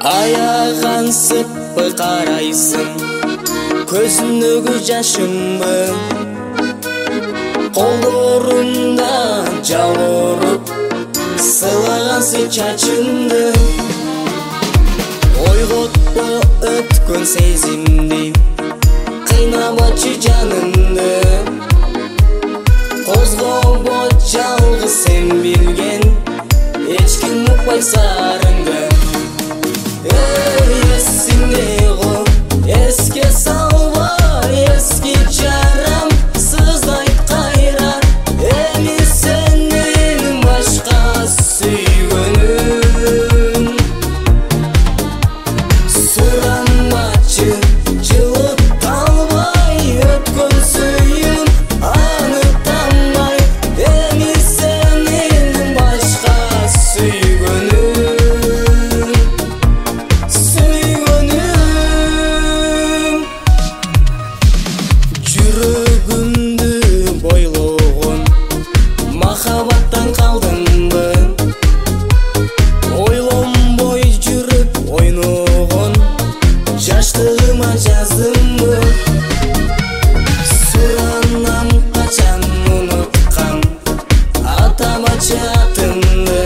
Аяған сыппы қарайсың, көзіндегі жашымы қолдарында жауырып сылағансы чачынды. Ойғотпо өткөн сезимди, кыйнабачы жанымды. Козгобо жалгыз сен билген, эч ким укпай сарыңды. Есіңде ғой, еске салба, ескі жарам, сыздайт қайра. Эми сенен башка сүйгөнүм. Сурамачы, жылып албай, өткөн сүйүм, анықтанбай. Эми сенен башка сүйгөнүм. Жүрөгүмдү бойлогон махабаттан калдыңбы? Ойлонбой жүрүп ойногон жаштыгыма жаздымбы? Суранам качан уnuткан атамачы атымды.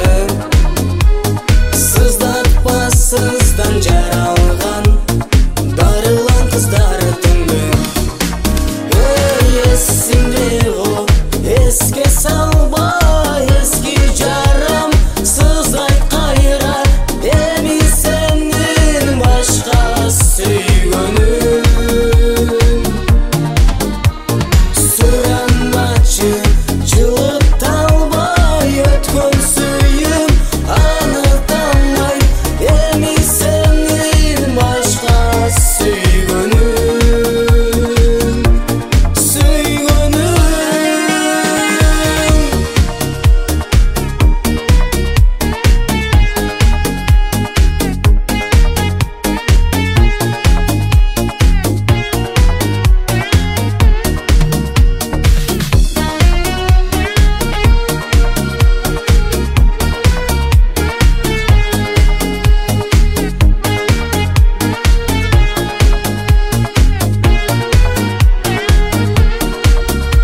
Сыздатпа сыздан жаралган дарылан кыздардымды. Есіңде ғой, еске салба, ескі жарам, сыздайт қайра. Эми сенен башка сүйгөнүм. Сурамачы, жылып албай, өткөн сүйүм, анықтанбай. Эми сенен башка сүйгөнүм.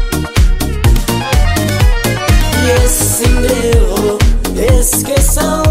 Есіңде ғой, еске сал.